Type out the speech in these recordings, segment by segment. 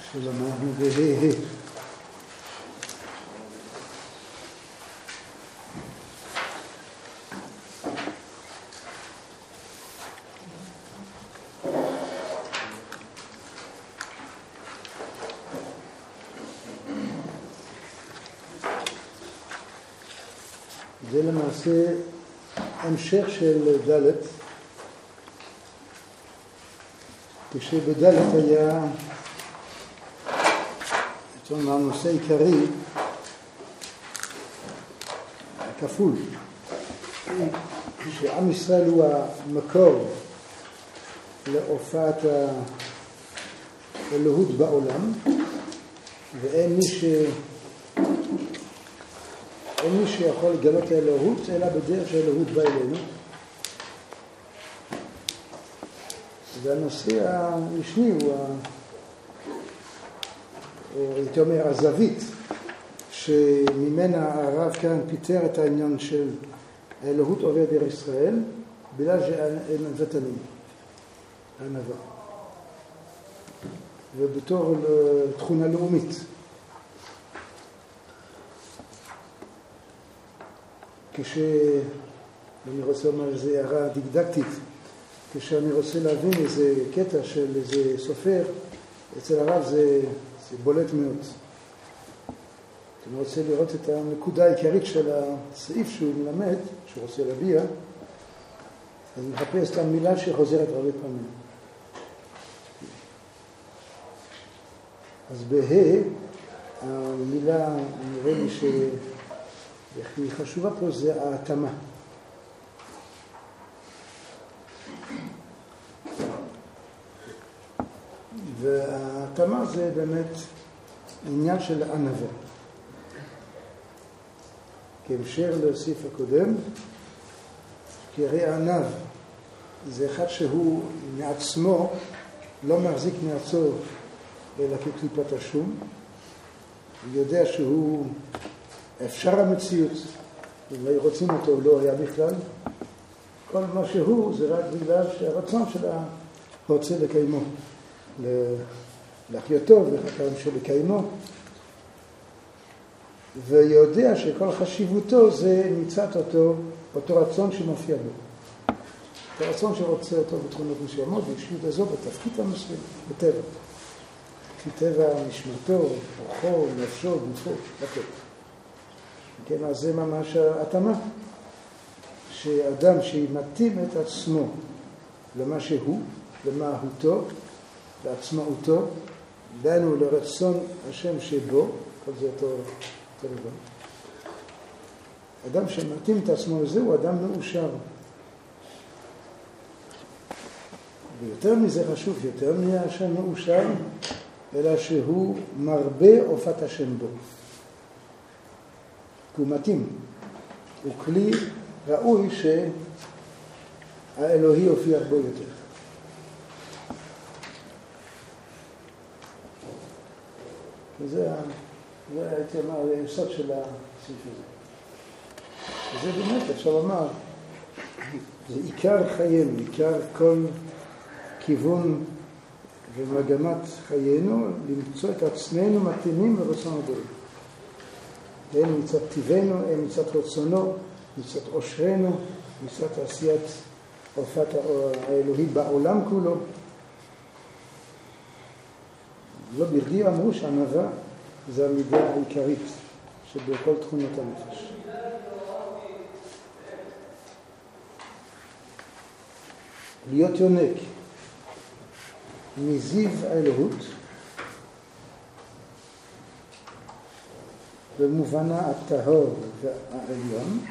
שלמדנו בה' זה למעשה המשך של ד', כשבד' היה הנושא העיקרי כפול, שעם ישראל הוא המקור להופעת האלוהות בעולם, ואין מי שיכול לגלות את האלוהות אלא בדרך שהאלוהות בא אלינו. והנושא המשני הוא הייתי אומר הזווית שממנה הרב כאן פיתר את העניין של האלוהות עובד דרך ישראל בגלל שאין נבטנים, הענווה, ובתור תכונה לאומית. אני רוצה לומר איזו הערה דידקטית, כשאני רוצה להבין איזה קטע של איזה סופר, אצל הרב זה בולט מאוד. אני רוצה לראות את הנקודה העיקרית של הסעיף שהוא מלמד, שהוא רוצה להביע, אז מחפש את המילה שחוזרת הרבה פעמים. אז בה' המילה נראה לי שהיא חשובה פה, זה ההתאמה. וההתאמה זה באמת עניין של ענווה. כהמשך לסעיף הקודם, כי הרי הענב זה אחד שהוא מעצמו לא מחזיק מעצמו אלא כקליפת השום. הוא יודע שהוא אפשר המציאות, אם לא רוצים אותו לא היה בכלל. כל מה שהוא זה רק בגלל שהרצון שלה רוצה לקיימו, להחיותו וחכם של לקיימו, ויודע שכל חשיבותו זה מצד אותו רצון שמופיע בו, את הרצון שרוצה אותו בתכונות מסוימות, והשליט הזו בתפקיד המסוים, בטבע, לפי טבע נשמתו, רוחו, נפשו, גופו, הכל. כן, אז זה ממש התאמה, שאדם שמתאים את עצמו למה שהוא, למהותו, לעצמאותו, דנו לרצון השם שבו, כל זה אותו דבר. אדם שמתאים את עצמו לזה הוא אדם מאושר. ויותר מזה חשוב, יותר מהשם מאושר, אלא שהוא מרבה הופעת השם בו. הוא מתאים. הוא כלי ראוי שהאלוהי הופיע בו יותר. וזה הייתי אומר, היסוד של הסעיף הזה. וזה באמת, אפשר לומר, זה עיקר חיינו, עיקר כל כיוון ומגמת חיינו, למצוא את עצמנו מתאימים לרצון הבורא. הן מצד טבענו, הן מצד רצונו, מצד עושרנו, מצד עשיית הופעת האלוהי בעולם כולו. לא בכדי אמרו שהענווה זה המידה העיקרית שבכל תכונות הנפש. להיות יונק מזיו האלוהות במובנה הטהור והעליון,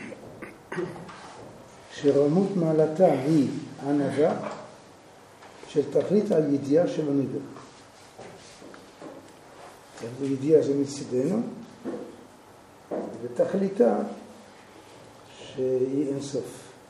שרמות מעלתה היא ענווה של תכלית הידיעה של הנברא. הידיעה זה מצדנו, ותכליתה שהיא אינסוף.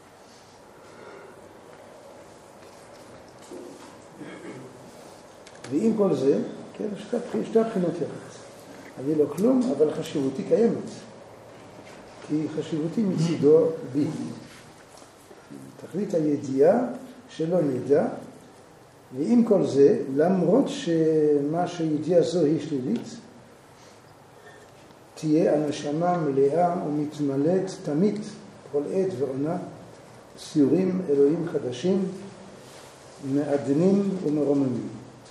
ועם כל זה, כן, שתי הבחינות יחד. אני לא כלום, אבל חשיבותי קיימת. כי חשיבותי מצידו בי. תכלית הידיעה שלא נדע, ועם כל זה, למרות שמה שידיעה זו היא שלילית, תהיה הנשמה מלאה ומתמלאת תמיד כל עת ועונה, סיורים אלוהים חדשים, מעדנים ומרוממים.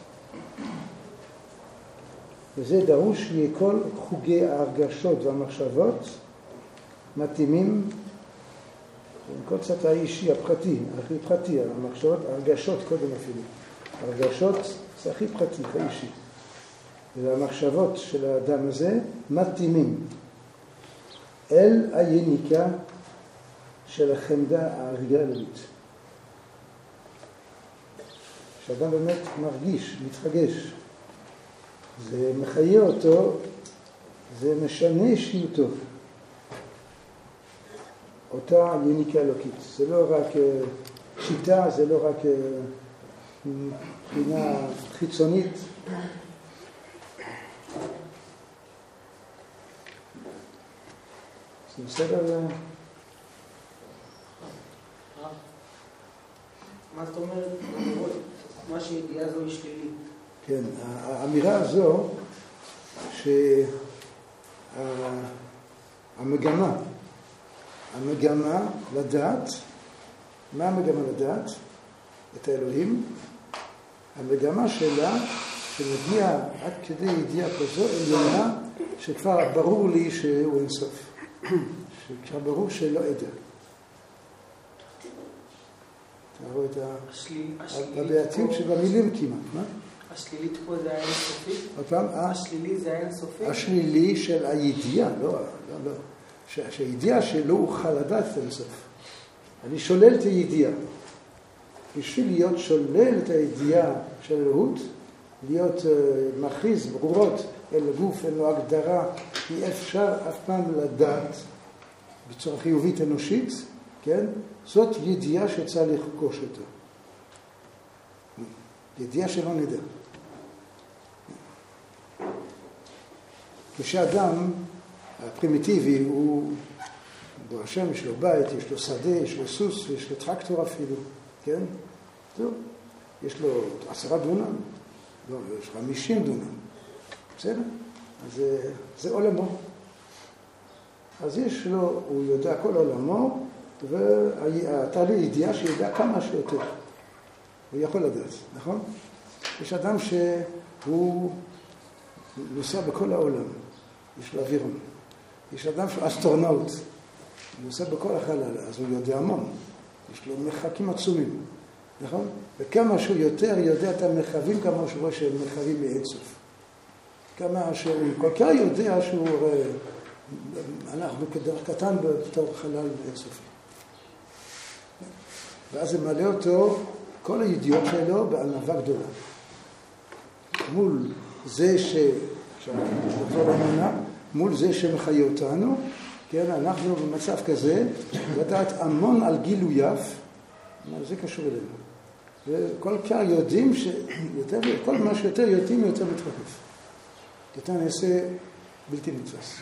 וזה דרוש שיהיה כל חוגי ההרגשות והמחשבות מתאימים עם כל צד האישי הפרטי, הכי פרטי, המחשבות, הרגשות קודם אפילו. הרגשות זה הכי פרטי, הכי אישי. והמחשבות של האדם הזה מתאימים אל היניקה של החמדה הרגלית. שאדם באמת מרגיש, מתרגש, זה מחיה אותו, זה משנה אישיותו. אותה יניקה אלוקית. זה לא רק שיטה, זה לא רק בחינה חיצונית. זה בסדר? מה זאת אומרת? מה שידיעה זו היא שלילית. כן, האמירה הזו המגמה לדעת, מה המגמה לדעת? את האלוהים. המגמה שלה שמגיעה עד כדי ידיעה כזו עליונה שכבר ברור לי שהוא אינסוף. שכבר ברור שלא עדר. תראו את הבעייתיות שבמילים כמעט, מה? השלילית פה זה האינסופי? עוד פעם? השלילי זה האינסופי? השלילי של הידיעה, לא. שהידיעה שלא אוכל לדעת את האינסוף. אני שולל את הידיעה. בשביל להיות שולל את הידיעה של אלוהות, להיות מכריז ברורות אל הגוף, אל לו הגדרה, אי אפשר אף פעם לדעת בצורה חיובית אנושית, כן? זאת ידיעה שצריך לחקוש אותה. ידיעה שלא נדע. כשאדם הפרימיטיבי הוא בו השם, יש לו בית, יש לו שדה, יש לו סוס, יש לו טרקטור אפילו, כן? טוב, יש לו 10 דונם, לא, יש 50 דונם, בסדר? אז זה עולמו. אז יש לו, הוא יודע כל עולמו, ואתה לי ידיעה שידע כמה שיותר. הוא יכול לדעת, נכון? יש אדם שהוא נוסע בכל העולם, יש לו אווירון. יש אדם שהוא אסטרונאוט, הוא נוסע בכל החלל, אז הוא יודע המון. יש לו מרחקים עצומים, נכון? וכמה שהוא יותר יודע את המרחבים, כמה שהוא רואה שהם מרחבים מאינסוף. כמה שהוא כל כך יודע שהוא אנחנו כדרך קטן בתור חלל אינסופי. ואז זה מלא אותו, כל הידיעות שלו בענווה גדולה. מול זה מול זה שמחיה אותנו, כן, אנחנו במצב כזה, לדעת המון על גילוייו, זה קשור אלינו. וכל כך יודעים כל מה שיותר יודעים יותר מתחלף. יותר נעשה בלתי נתפס.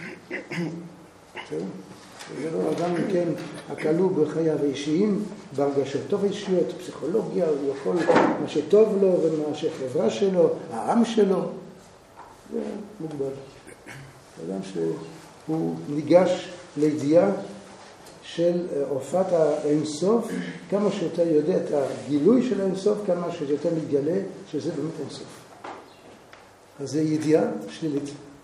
זה לא אדם כן הכלוא בחייו האישיים, בהרגשתו האישיות, פסיכולוגיה, הוא יכול מה שטוב לו ומה שחברה שלו, העם שלו, זה מוגבל. אדם שהוא ניגש לידיעה של הופעת האינסוף, כמה שיותר יודע את הגילוי של האינסוף, כמה שיותר מתגלה שזה באמת אינסוף. אז זה ידיעה שלילית.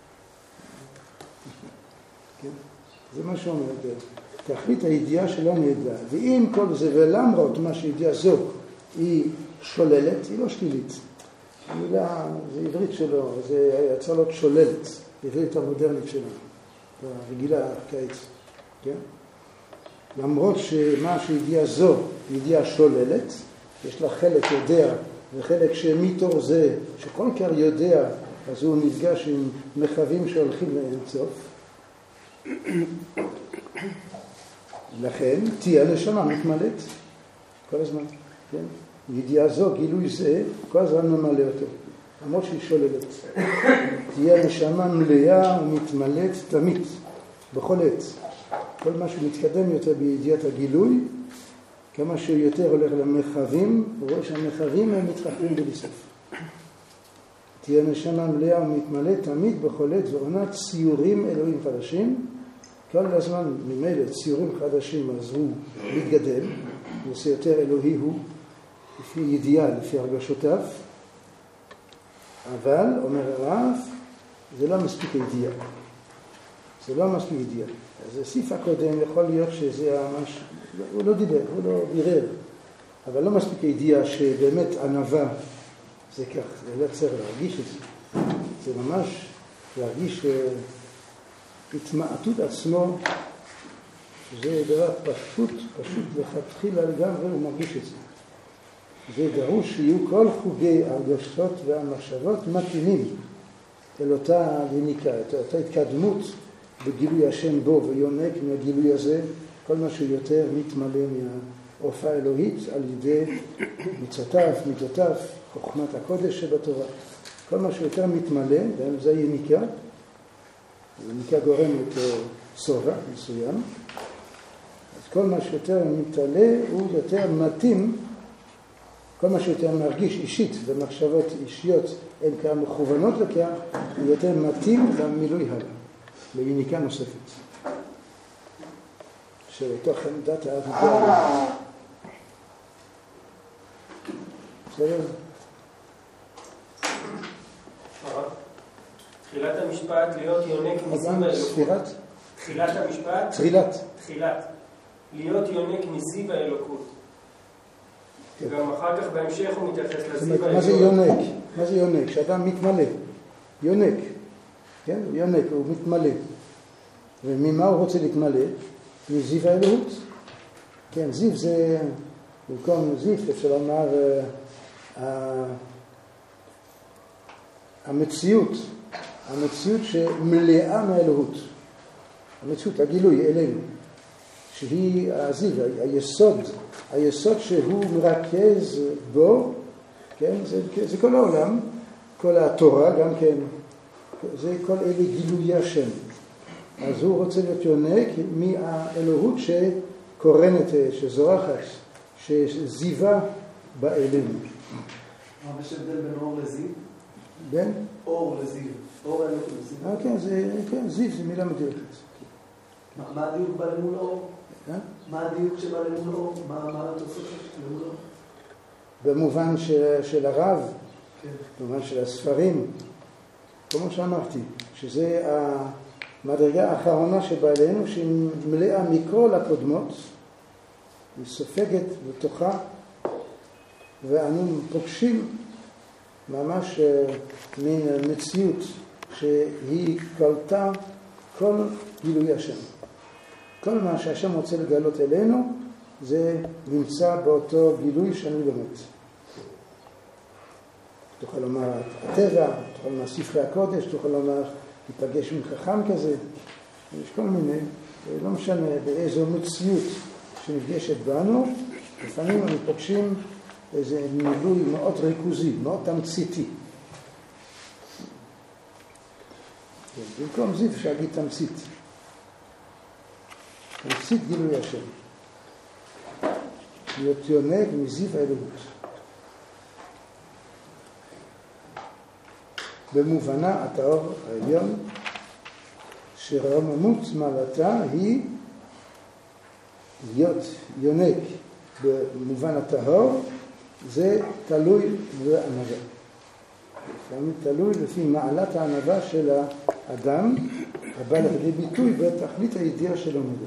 כן? זה מה שאומר, תכלית הידיעה שלא נדע. ואם כל זה ולמרות מה שידיעה זו היא שוללת, היא לא שלילית. המילה, זה עברית שלו, זה הצלות שוללת, עברית המודרנית שלנו, הרגילה כעת, כן? למרות שמה שידיעה זו, ידיעה שוללת, יש לה חלק יודע, וחלק שמתור זה, שכל כך יודע, אז הוא נפגש עם מרחבים שהולכים לאינסוף. לכן תהיה נשמה מתמלאת כל הזמן, כן? ידיעה זו, גילוי זה, כל הזמן ממלא אותו, למרות שהיא שוללת. תהיה נשמה מלאה ומתמלאת תמיד, בכל עת. כל מה שמתקדם יותר בידיעת הגילוי, כמה שהוא יותר הולך למרחבים, הוא רואה שהמרחבים הם מתרחבים בלי סוף. תהיה נשמה מלאה ומתמלא תמיד בכל עת ועונה ציורים אלוהים חדשים. כל הזמן ממילא ציורים חדשים, אז הוא מתגדל, נושא יותר אלוהי הוא, לפי ידיעה, לפי הרגשותיו. אבל, אומר הרב, זה לא מספיק ידיעה. זה לא מספיק ידיעה. אז הסיף הקודם יכול להיות שזה ממש, הוא לא דיבר, הוא לא בירר, אבל לא מספיק ידיעה שבאמת ענווה זה כך, זה לא צריך להרגיש את זה. זה ממש להרגיש התמעטות עצמו, שזה דבר פשוט לכתחילה לגמרי, הוא מרגיש את זה. זה דרוש שיהיו כל חוגי הרגשות והמחשבות מתאימים אל אותה יניקה, אותה התקדמות בגילוי השם בו ויונק מהגילוי הזה, כל מה שיותר מתמלא מההופעה האלוהית על ידי מצוותיו, מידותיו, חוכמת הקודש שבתורה. כל מה שיותר מתמלא, זה יניקה, יניקה גורמת סובע מסוים, אז כל מה שיותר מתמלא הוא יותר מתאים, כל מה שיותר מרגיש אישית ומחשבות אישיות הן כאן מכוונות לכך, הוא יותר מתאים למילוי הלאה, ליניקה נוספת. שאותו חמדת העבודה. בסדר? תחילת המשפט להיות יונק מזיו האלוקות. תחילת המשפט? תחילת. להיות יונק מזיו האלוקות. גם אחר כך בהמשך הוא מתייחס לזיו האלוקות. מה זה יונק? מה זה יונק? שאדם מתמלא. יונק. כן? יונק, הוא מתמלא. וממה הוא רוצה להתמלא? מזיו האלוהות. כן, זיו זה, במקום זיו אפשר לומר המציאות שמלאה מהאלוהות. המציאות, הגילוי אלינו, שהיא הזיו, היסוד שהוא מרכז בו, כן, זה כל העולם, כל התורה גם כן, זה כל אלה גילוי השם. אז הוא רוצה להיות יונק מהאלוהות שקורנת, שזורחת, שזיווה באלינו. מה יש הבדל בין אור לזיו? בין? אור לזיו. אור אלוהות לזיו. כן, זיו זה מילה מדויקת. מה הדיוק בא למול אור? מה הדיוק שבא למול אור? מה התוספת למול אור? במובן של הרב, במובן של הספרים, כמו שאמרתי, שזה המדרגה האחרונה שבא אלינו, שהיא מלאה מכל הקודמות, היא סופגת בתוכה, ואנו פוגשים ממש מין מציאות שהיא קלטה כל גילוי השם. כל מה שהשם רוצה לגלות אלינו, זה נמצא באותו גילוי שאני לומד. תוכל לומר הטבע, תוכל לומר ספרי הקודש, תוכל לומר להיפגש עם חכם כזה. יש כל מיני, לא משנה באיזו מציאות שנפגשת בנו, לפעמים אנחנו פוגשים איזה מילוי מאוד ריכוזי, מאוד תמציתי. במקום זיו שאגיד תמצית. תמצית גילוי השם. להיות יונק מזיו האלוהות. במובנה הטהור העליון, שרוממות מעלתה היא להיות יונק במובן הטהור, זה תלוי בענווה. לפעמים תלוי לפי מעלת הענווה של האדם, הבא לידי ביטוי בתכלית הידיעה של המודל.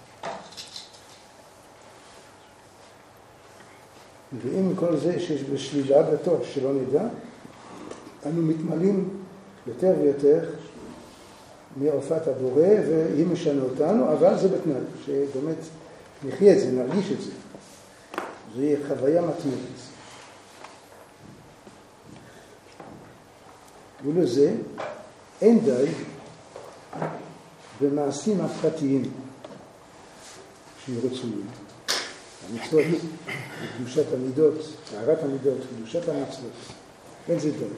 ועם כל זה שיש בשלילה בתוך שלא נדע, אנו מתמלאים יותר ויותר מהופעת הבורא, והיא משנה אותנו, אבל זה בתנאי, שבאמת נחיה את זה, נרגיש את זה. זו יהיה חוויה מתמדת. ולזה אין די במעשים הפרטיים שירצויים. המצוות, קדושת המידות, טהרת המידות, קדושת המצוות. אין זה די.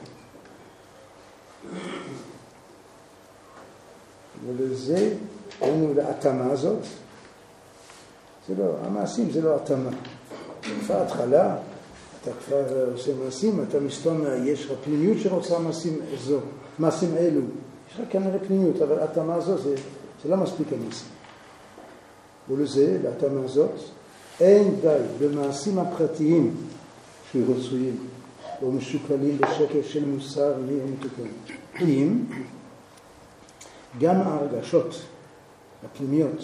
ולזה, להתאמה הזאת, זה לא, המעשים זה לא התאמה. כבר התחלה, אתה כבר עושה מעשים, אתה מסתום, יש לך פנימיות שרוצה מעשים אלו. יש לך כנראה פנימיות, אבל התאמה הזו זה לא מספיק המעשים. ולזה, להתאמה הזאת, אין די במעשים הפרטיים שרצויים או משוקלים בשקל של מוסר מתוקן. אם גם ההרגשות הפנימיות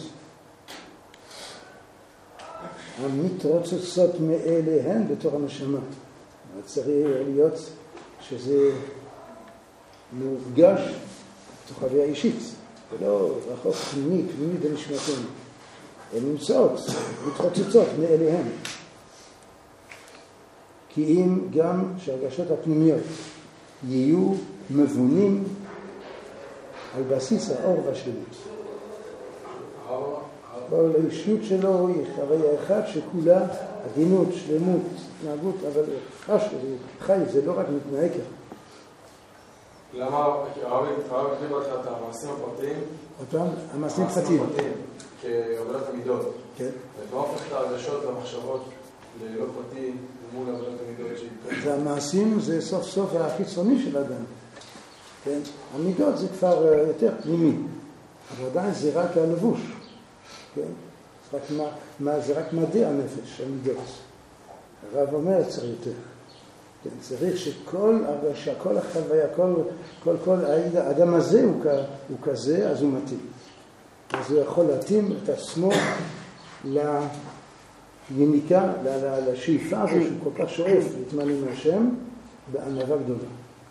המתרוצצות מאליהן בתור הנשמה. צריך להיות שזה מורגש בתוך חוויה אישית, ולא רחוק פנימי בנשמתנו. הן נמצאות, מתרוצצות מאליהן. כי אם גם שהרגשות הפנימיות יהיו מבונים על בסיס האור והשלמות. אבל האישיות שלו היא חוויה אחת שכולה הגינות, שלמות, התנהגות, אבל חי, זה לא רק מתנהג ככה. למה הרב הקריב לך את המעשים הפרטיים? המעשים הפרטיים. כעבודת המידות. כן. ואתה הופך את הרגשות והמחשבות ללא פרטי מול עבודת המידות שהיא. והמעשים זה סוף סוף החיצוני של האדם. כן? המידות זה כבר יותר פנימי. אבל עדיין זה רק הלבוש. כן? זה רק מדעי הנפש, המידות. הרב אומר צריך יותר. כן? צריך שכל הרגשה, כל החוויה, כל האדם הזה הוא כזה, אז הוא מתאים. אז הוא יכול להתאים את עצמו ליניקה, לשאיפה הזו שהוא כל כך שואף להתמלא מהשם בענווה גדולה.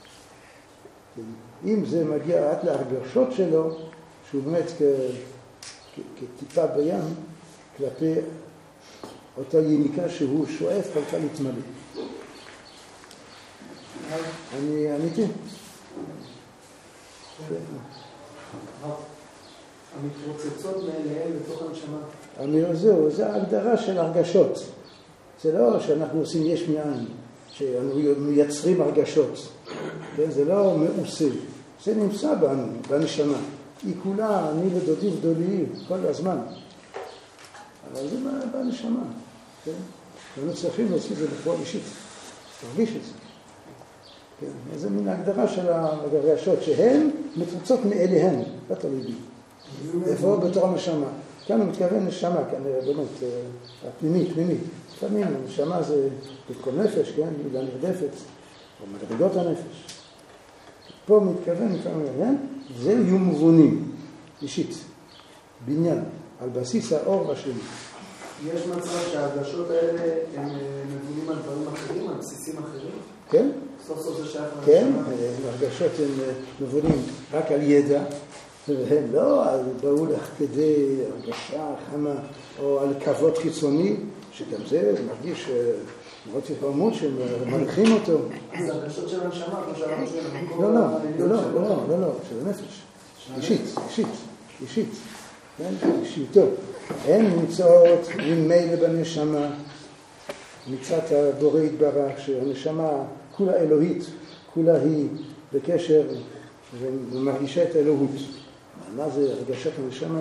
אם זה מגיע עד להרגשות שלו, שהוא באמת כטיפה בים, כלפי אותה יניקה שהוא שואף כל כך להתמלא. אני עניתי? המתרוצצות מאליהן בתוך הנשמה. זהו, זה ההגדרה של הרגשות. זה לא שאנחנו עושים יש מאין, שאנחנו מייצרים הרגשות. כן? זה לא מעושה. זה נמצא בנו, בנשמה. היא כולה, אני ודודי ודולי, כל הזמן. אבל זה בנשמה. כן? אנחנו צריכים להוציא את זה בפועל אישית. תרגיש את זה. כן? זה מין ההגדרה של הרגשות, שהן מתרוצות מאליהן, לא תלוי בי. איפה? בתור הנשמה. כאן הוא מתכוון נשמה, כנראה באמת, הפנימית. לפעמים הנשמה זה כל נפש, כן? מילה נרדפת, או מדרגות הנפש. פה מתכוון, זה יהיו מובנים, אישית, בניין, על בסיס האור והשלמות. יש מצב שההרגשות האלה הם מבונים על דברים אחרים, על בסיסים אחרים? כן. סוף סוף זה שייך לנשמה? כן, הרגשות הם מבונים רק על ידע, והם לא באו לך כדי הרגשה חמה או על כבוד חיצוני, שגם זה מרגיש מאוד תפעמות שמלכים אותו. אז הרגשות של הנשמה, כמו שאנחנו שואלים, לא, של הנפש. אישית. כן, אישיותו. הן נמצאות ממילא בנשמה, מצד הבורא יתברך, שהנשמה כולה אלוהית, כולה היא בקשר ומרגישה את האלוהות. מה זה הרגשת הנשמה?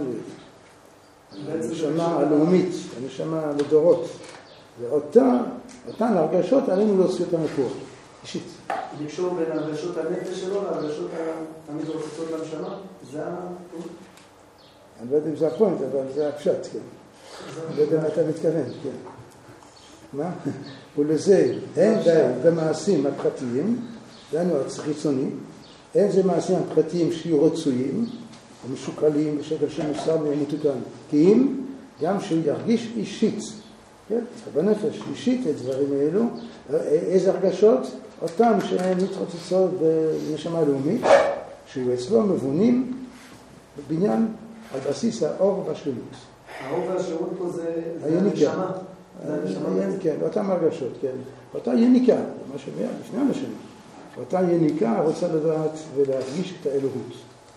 הנשמה הלאומית, הנשמה לדורות. ואותן הרגשות עלינו להוציא אותן לפועל, אישית. לקשור בין הרגשות הנפש שלו להרגשות המתרוצצות לנשמה? זה הפונט? אני לא יודע אם זה הפונט, אבל זה הפשט, כן. אני לא יודע מה אתה מתכוון, כן. מה? ולזה אין די במעשים הפרטיים, דהיינו החיצוני, אין זה מעשים הפרטיים שיהיו רצויים, ומשוקלים בשקל של מוסר ומתוקן. כי אם גם שהוא ירגיש אישית, כן? בנפש אישית את דברים האלו, איזה הרגשות? אותם שהן מתרוצצות בנשמה הלאומית, שהוא אצלו מבונים בבניין על בסיס האור והשלמות. האור והשלמות פה זה הנשמה? כן, אותם הרגשות, כן. אותה יניקה, מה שמיד לפני הנשמה. אותה יניקה רוצה לדעת ולהרגיש את האלוהות.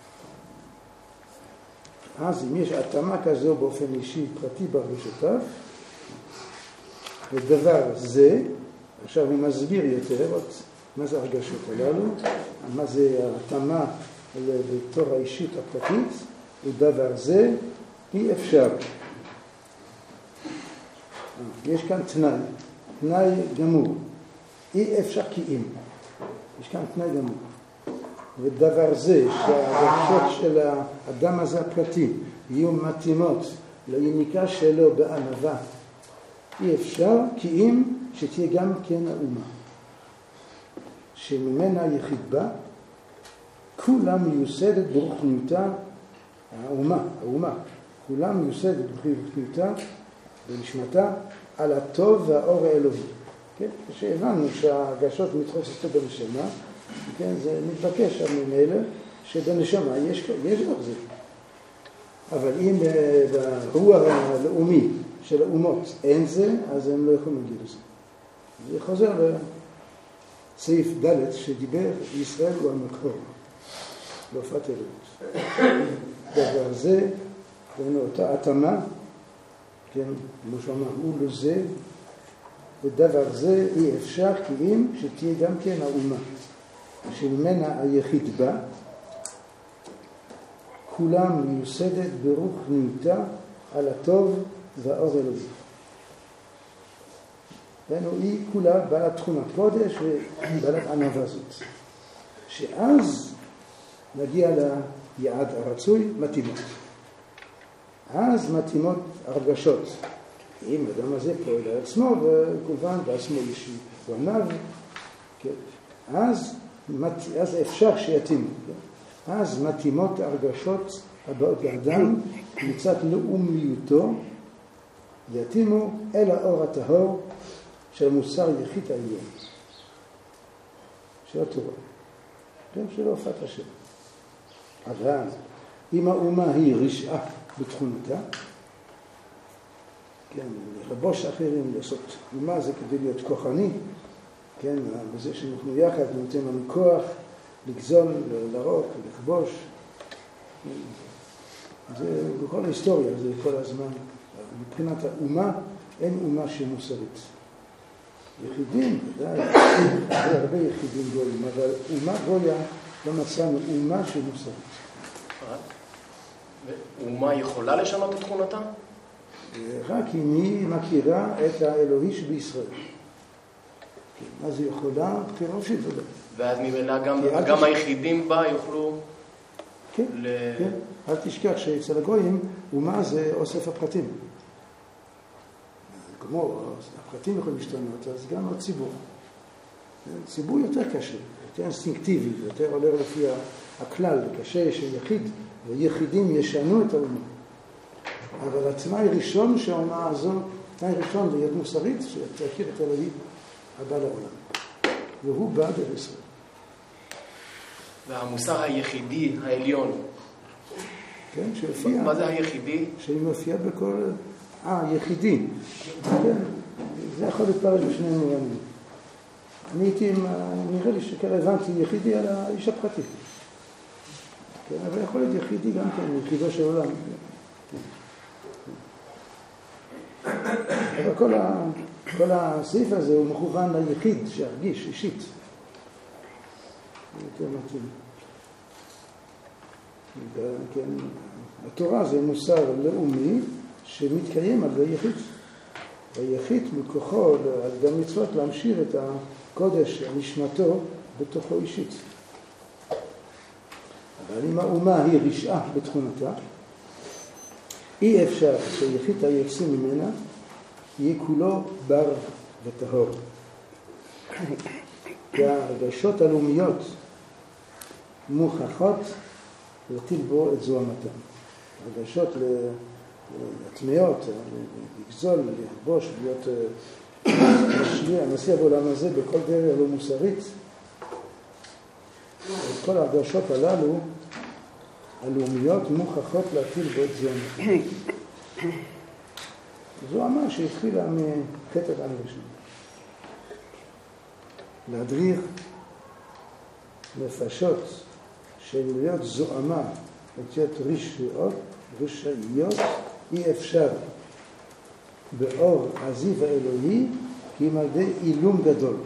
אז אם יש התאמה כזו באופן אישי פרטי ברגשותיו, ודבר זה, עכשיו הוא מסביר יותר מה זה הרגשות הללו, מה זה ההתאמה בתור האישית הפרטית, ודבר זה אי אפשר יש כאן תנאי גמור. אי אפשר כי אם. יש כאן תנאי גמור. ודבר זה שהרגשות של האדם הזה הפרטי יהיו מתאימות ליניקה שלו בענווה, אי אפשר כי אם שתהיה גם כן האומה. שממנה היחיד בה, כולה מיוסדת ברוחניותה, האומה, כולה מיוסדת ברוחניותה בנשמתה על הטוב והאור האלוהי. כן? כשהבנו שהרגשות מתחוססות בנשמה, כן? זה מתבקש ממילא שבנשמה יש גם זה. אבל אם ברוח הלאומי של האומות אין זה, אז הם לא יכולים להגיד את זה. זה חוזר לסעיף ד' שדיבר ישראל הוא המקור, להופעת אלוהות. דבר זה, אותה התאמה, כן, כמו שאמר, הוא לזה, ודבר זה אי אפשר כי אם שתהיה גם כן האומה, שממנה היחיד בה, כולם מיוסדת ברוחניותה על הטוב והאור אלוהי. היא כולה בעלת תכונת קודש ובעלת ענווה זאת. שאז נגיע ליעד הרצוי, מתאימות. אז מתאימות הרגשות. אם האדם הזה פועל על עצמו, וכמובן בעצמו יש ענב, אז אפשר שיתאימו. אז מתאימות הרגשות הבאות לאדם מצד לאומיותו, ויתאימו אל האור הטהור של מוסר יחיד העליון, של התורה, כן, של הופעת השם. אבל אם האומה היא רשעה בתכונתה, כן, לרבוש אחרים, לעשות אומה זה כדי להיות כוחני, כן, בזה שאנחנו יחד נותן לנו כוח לגזול, להרוג, לכבוש. זה בכל ההיסטוריה, זה כל הזמן. מבחינת האומה, אין אומה שמוסרית. יחידים, ודאי, הרבה יחידים גויים, אבל אומה גויה לא מצאנו אומה שמוסרית. אומה יכולה לשנות את תכונתה? רק אם היא מכירה את האלוהי שבישראל. אז היא יכולה, כראשית, זה לא. ואז ממילא גם היחידים בה יוכלו... כן, כן. אל תשכח שאצל הגויים, אומה זה אוסף הפרטים. כמו הפרטים יכולים להשתנות, אז גם הציבור. ציבור יותר קשה, יותר אינסטינקטיבי, יותר עולה לפי הכלל, קשה שיחיד, ויחידים ישנו את האומה. אבל התנאי ראשון שהאומה הזו, תנאי ראשון להיות מוסרית, שתכיר את אלוהי הבא לעולם. והוא בא בישראל. והמוסר היחידי, העליון. כן, שהופיע... מה זה היחידי? שמופיע בכל... יחידי. כן, זה יכול להתפרש בשני מובנים. אני הייתי, נראה לי שכאלה הבנתי יחידי על האיש הפרטי. כן, אבל יכול להיות יחידי גם כן, יחידו של עולם. אבל כל הסעיף הזה הוא מכוון ליחיד שירגיש אישית. יותר מתאים. כן, התורה זה מוסר לאומי שמתקיים על היחיד. היחיד מכוחו על ידי מצוות להמשיך את הקודש נשמתו בתוכו אישית. אבל אם האומה היא רשעה בתכונתה, אי אפשר שיחיד היוצא ממנה יהיה כולו בר וטהור. כי הרגשות הלאומיות מוכרחות להטיל בו את זוהמתם. הרגשות לטמאות, לגזול, לכבוש, להיות נשיא בעולם הזה בכל דרך לא מוסרית. כל הרגשות הללו, הלאומיות, מוכרחות להטיל בו את זוהמתם. זוהמה שהתחילה מקטע הראשון. להדריך נפשות של להיות זוהמה, להיות רשעיות, אי אפשר באור הזיו האלוהי, כי אם על ידי אילום גדול.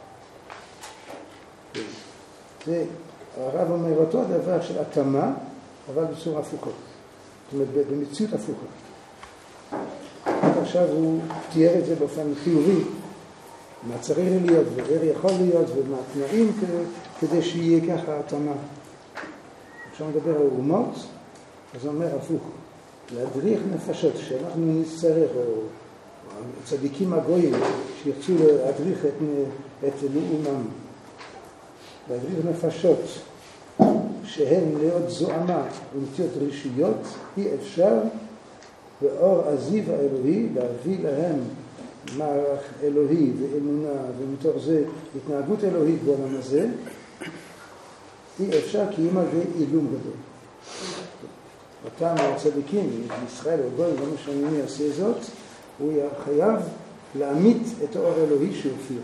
זה הרב אומר אותו הדבר של התאמה, אבל בצורה הפוכה. זאת אומרת, במציאות הפוכה. עכשיו הוא תיאר את זה באופן חיובי, מה צריך להיות ואיך יכול להיות ומה התנאים כדי שיהיה ככה התאמה. עכשיו מדבר על אומות, אז הוא אומר הפוך, להדריך נפשות שאנחנו נצטרך, או צדיקים הגויים שירצו להדריך את לאומם, להדריך נפשות שהן להיות זוהמה ונטיות רישיות, אי אפשר באור הזיו האלוהי להביא להם מערך אלוהי ואמונה ומתוך זה התנהגות אלוהית בעולם הזה, אי אפשר כי אם על זה אילום גדול. אותם הצדיקים, ישראל או גוי, לא משנה מי יעשה זאת, הוא חייב להעמיד את האור האלוהי שהופיע.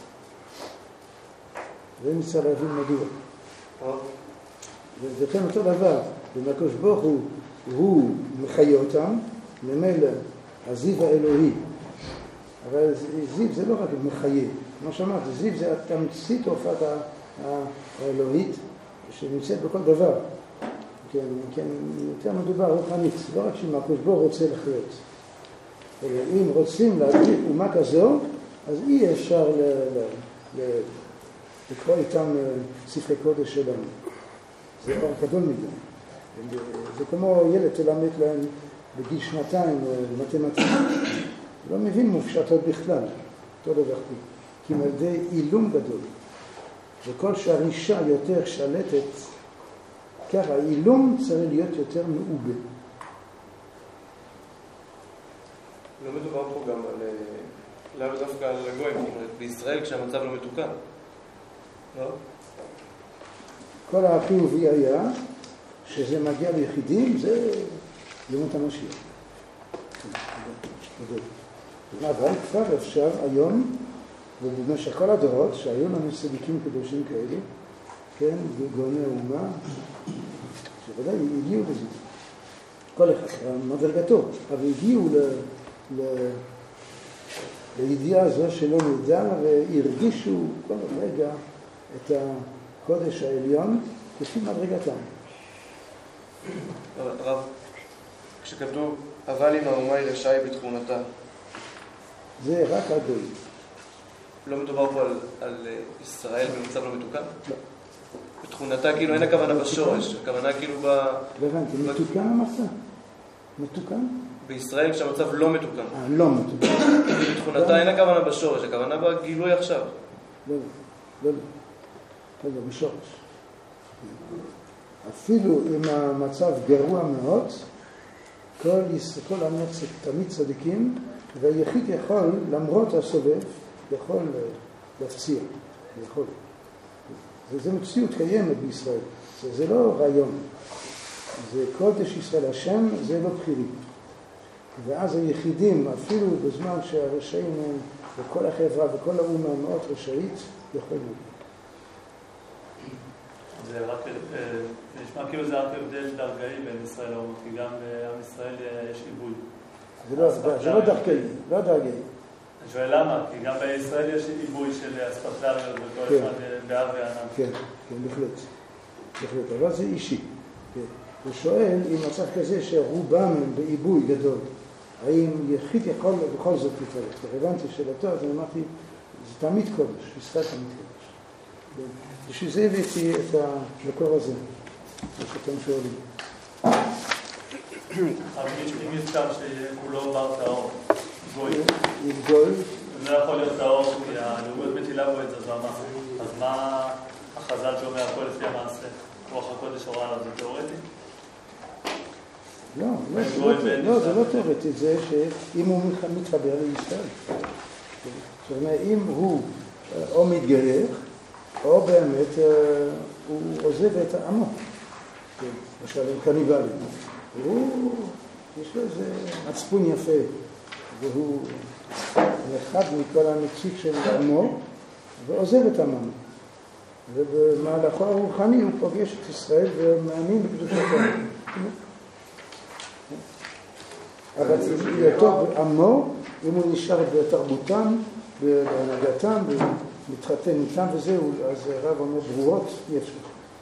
ונצטרך להבין מדוע. וכן אותו דבר, במקוש ברוך הוא מחיה אותם, ממילא הזיו האלוהי. אבל זיו זה לא רק מחיה, כמו שאמרתי, זיו זה התמצית הופעת האלוהית שנמצאת בכל דבר. כן, יותר מדובר רוחנית, לא רק שמקוש ברוך רוצה לחיות. אם רוצים להדריך אומה כזו, אז אי אפשר לקרוא איתם ספרי קודש שלנו. זה אור גדול מדי. זה כמו ילד תלמד להם בגיל 2 מתמטיקה. לא מבין מופשטות בכלל, אותו דבר. כי על ידי אילום גדול. וכל שהרישה יותר שלטת, ככה, אילום צריך להיות יותר מעובה. לא מדובר פה גם על, לאו דווקא על הגויים, בישראל כשהמצב לא מתוקן. לא? כל החיובי היה שזה מגיע ליחידים, זה ימות המשיח. אבל כבר אפשר היום, ובמשך כל הדורות, שהיו לנו צדיקים קדושים כאלה, כן, גאוני האומה, שוודאי הגיעו לזה. כל אחד, מדרגתו, אבל הגיעו לידיעה הזו שלא נדע, והרגישו כל רגע את הקודש העליון כפי מדרגתם. רב, כשכתוב, אבל אם האומה היא רשאי בתכונתה. זה רק הגוי. לא מדובר פה על ישראל במצב לא מתוקן? לא. בתכונתה כאילו אין הכוונה בשורש, הכוונה כאילו ב... לא הבנתי, מתוקן המצב? מתוקן? בישראל כשהמצב לא מתוקן. לא מתוקן. בתכונתה אין הכוונה בשורש, הכוונה בגילוי עכשיו. לא, בשורש. אפילו אם המצב גרוע מאוד, כל הנצח תמיד צדיקים, והיחיד יכול, למרות הסובב, יכול להפציע. זה מציאות קיימת בישראל. זה לא רעיון. זה קודש ישראל השם, זה לא בחירי. ואז היחידים, אפילו בזמן שהרשעים הם, וכל החברה וכל האומה מאוד רשאית, יכולים. זה רק, נשמע כאילו זה רק הבדל דרגאי בין ישראל לאומה, כי גם בעם ישראל יש עיבוי. זה לא דרגאי. אני שואל למה? כי גם בישראל יש עיבוי של אספקלריות וכל אחד באב וענם. כן, בהחלט. אבל זה אישי. הוא שואל אם מצב כזה שרובם הם בעיבוי גדול, האם יחיד יכול בכל זאת להתערב? הבנתי שאלתו, אז אני אמרתי, זה תמיד קודש, ישראל תמיד קודש. בשביל זה הבאתי את המקור הזה, מה שאתם שואלים. אבל אם יזכר שהוא לא בר טהור, גוי. גוי. זה לא יכול להיות טהור, כי הלאומיות מטילה בו את זה, אז מה החז"ל שאומר הכל לפי המעשה? רוח הקודש הורה עליו, זה תיאורטי? לא, זה לא תיאורטי, זה שאם הוא מתחבר לישראל. זאת אומרת, אם הוא או מתגייר, או באמת הוא עוזב את העמו. למשל, הם קניבלים. יש לו איזה מצפון יפה, והוא אחד מכל הנציג של עמו, ועוזב את עמו. ובמהלכו הרוחני הוא פוגש את ישראל ומאמין בקדושתם. אבל יותר עמו, אם הוא נשאר בתרבותם, בהנהגתם, מתחתן איתם וזהו, אז הרב אומר ברורות, אי אפשר.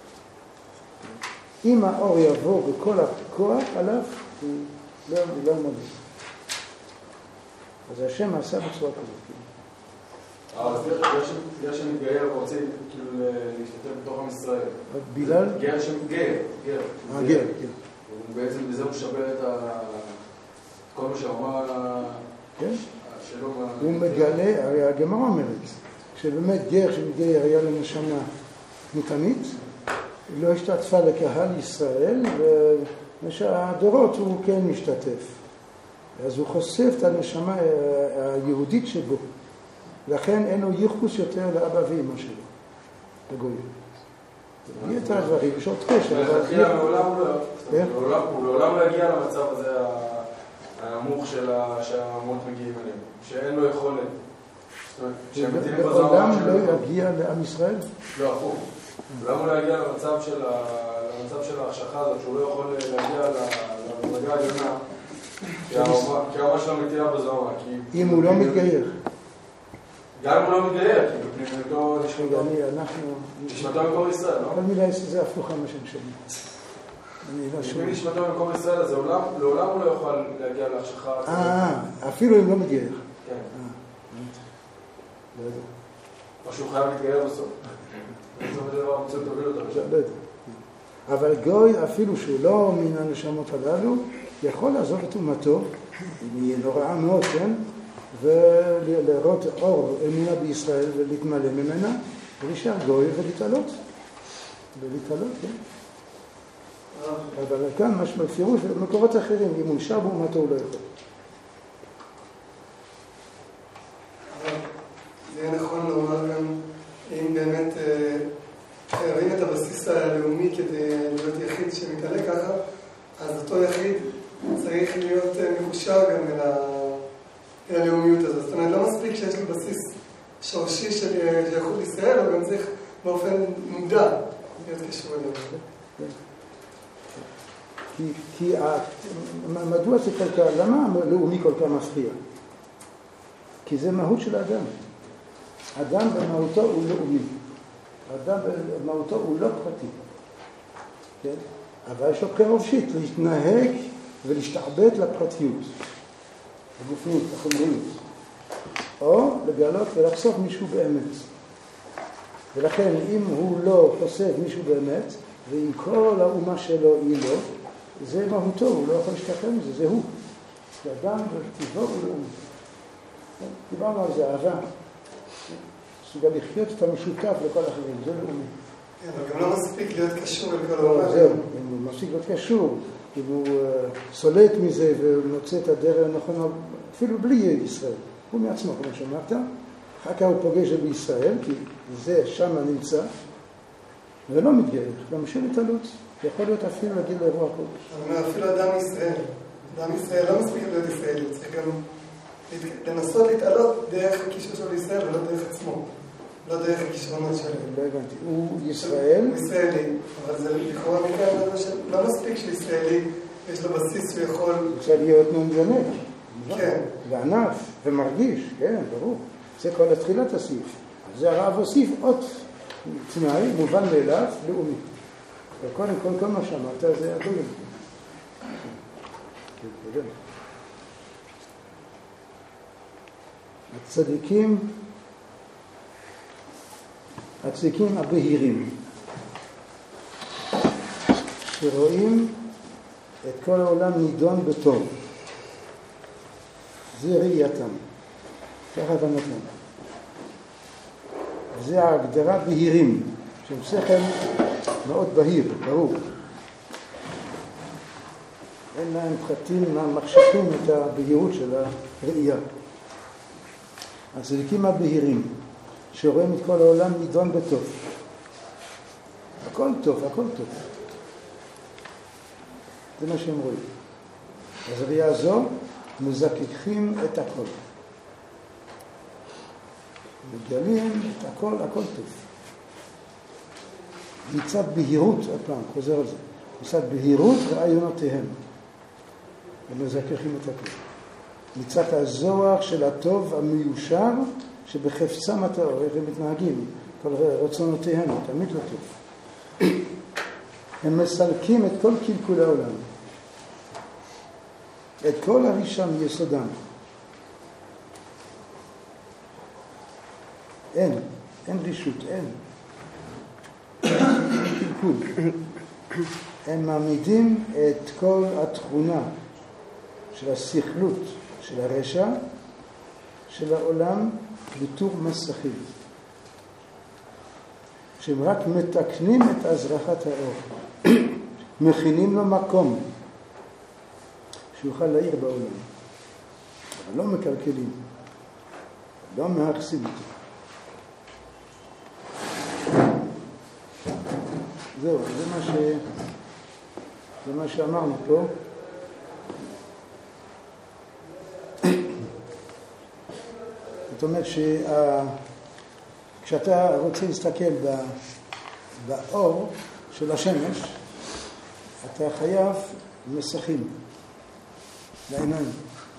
אם האור יבוא בכל הכוח עליו, הוא לא מודד. אז השם עשה בצורה כזאת. אז גר שמתגייר ורוצה כאילו להשתתף בתוך עם ישראל. בגלל? גר שמתגייר. גר. בעצם בזה הוא שווה את כל מה שאומר שלא... הוא מגלה, הרי הגמרא אומרת, שבאמת גר שמתגייר היה לנשמה תמיתנית, לא השתתפה לקהל ישראל, ובשהדורות הוא כן משתתף. אז הוא חושף את הנשמה היהודית שבו. לכן אין לו ייחוס יותר לאבא ואמא שלו, לגויים. תביא את הדברים, יש עוד קשר. הוא לעולם לא יגיע למצב הזה הנמוך שהאמות מגיעים אליהם, שאין לו יכולת. לעולם לא יגיע לעם ישראל? לא, הפוך. לעולם הוא לא יגיע למצב של ההחשכה הזאת, שהוא לא יכול להגיע למדרגה העליונה, כי האומה שלו מטילה בזוהמה. אם הוא לא מתגייר. גם אם הוא לא מתגייר, כי בפנימותו נשמתו מקום ישראל, לא? כל מילה זה הפוכה מה שאני שומע. בפנים נשמתו מקום ישראל, אז לעולם הוא לא יכול להגיע להחשכה. אפילו אם לא מתגייר. כן. או שהוא חייב להתגייר בסוף. בסוף הדבר המצוא תוביל אותו. אבל גוי, אפילו שהוא לא מן הנשמות הללו, יכול לעזוב את אומתו, היא נוראה מאוד, כן? ולראות אור אמונה בישראל ולהתמלא ממנה, ולהישאר גוי ולהתעלות. כן? אבל כאן משמע פירוש במקורות אחרים, אם הוא נשאר באומתו הוא לא יכול. זה יהיה נכון לומר גם, אם באמת חייבים את הבסיס הלאומי כדי להיות יחיד שמתעלה ככה, אז אותו יחיד צריך להיות מקושר גם אל הלאומיות הזאת. זאת אומרת, לא מספיק שיש לו בסיס שורשי של ייחוד ישראל, הוא גם צריך באופן מודע להיות קשור אליו. כי מדוע זה כל כך, למה הלאומי כל כך מפריע? כי זה מהות של האדם. אדם במהותו הוא לאומי. אדם במהותו הוא לא פרטי. כן? אבל יש לו כרובשית להתנהג ולהשתעבד לפרטיות. הגופנית, החומריות. או לגלות ולחשוף מישהו באמת. ולכן אם הוא לא חושף מישהו באמת, ועם כל האומה שלו היא לא, זה מהותו, הוא לא יכול להשתחרר מזה, זה הוא. כי אדם בטבעו הוא לאומי. דיברנו על זה, אהבה. סוגל לחיות את המשותף לכל אחרים, זה לאומי. אבל גם לא מספיק להיות קשור אל כל האומה. זהו, אם הוא מספיק להיות קשור, אם הוא סולט מזה ומוצא את הדרך הנכונה, אפילו בלי ישראל, הוא מעצמו, כמו שאמרת, אחר כך הוא פוגש בישראל, כי זה שם נמצא, ולא מתגייר, גם של התעלות, יכול להיות אפילו להגיד לאירוע קודש. אבל אפילו אדם ישראל, אדם ישראל לא מספיק להיות ישראלי, הוא צריך גם לנסות להתעלות דרך הקישור שלו לישראל ולא דרך עצמו, לא דרך הכישרונות שלו. לא הבנתי, הוא ישראל? הוא ישראלי, אבל זה לכאורה מכאן לא מספיק שישראלי, יש לו בסיס שהוא יכול... רוצה להיות נונג'נק. כן. וענף ומרגיש, כן, ברור. זה כל התחילת הסעיף. זה הרב הוסיף עוד תנאי, מובן מאליו, לאומי. וקודם כל מה שאמרת זה הגויים. הצדיקים הבהירים שרואים את כל העולם נידון בטוב. זה ראייתם, כך הבנתם. זה ההגדרה בהירים, שהם שכל מאוד בהיר, ברור. אין להם פחתים מחשכים את הבהירות של הראייה. הצדיקים הבהירים, שרואים את כל העולם נידון בטוב. הכל טוב, הכל טוב. זה מה שהם רואים. אז הראייה הזו מזככים את הכל. מגלים את הכל, הכל טוב. מצד בהירות, הפעם, חוזר על זה. מצד בהירות רעיונותיהם. הם מזככים את הכל. מצד הזוהר של הטוב המיושר שבחפצם הטהור, איך הם מתנהגים, כל רצונותיהם, תמיד לא טוב. הם מסלקים את כל קלקול העולם. את כל הרישה מיסודם. אין רישות, אין קלקול. הם מעמידים את כל התכונה של השכלות, של הרשע, של העולם בתור מסכים. שהם רק מתקנים את הזרחת האור. מכינים לו מקום שיוכל להעיר בעולם. אבל לא מקלקלים, לא מהרסים אותו. זהו, זה מה שאמרנו פה. זאת אומרת כשאתה רוצה להסתכל באור של השמש, אתה חייב מסכים לעיניים.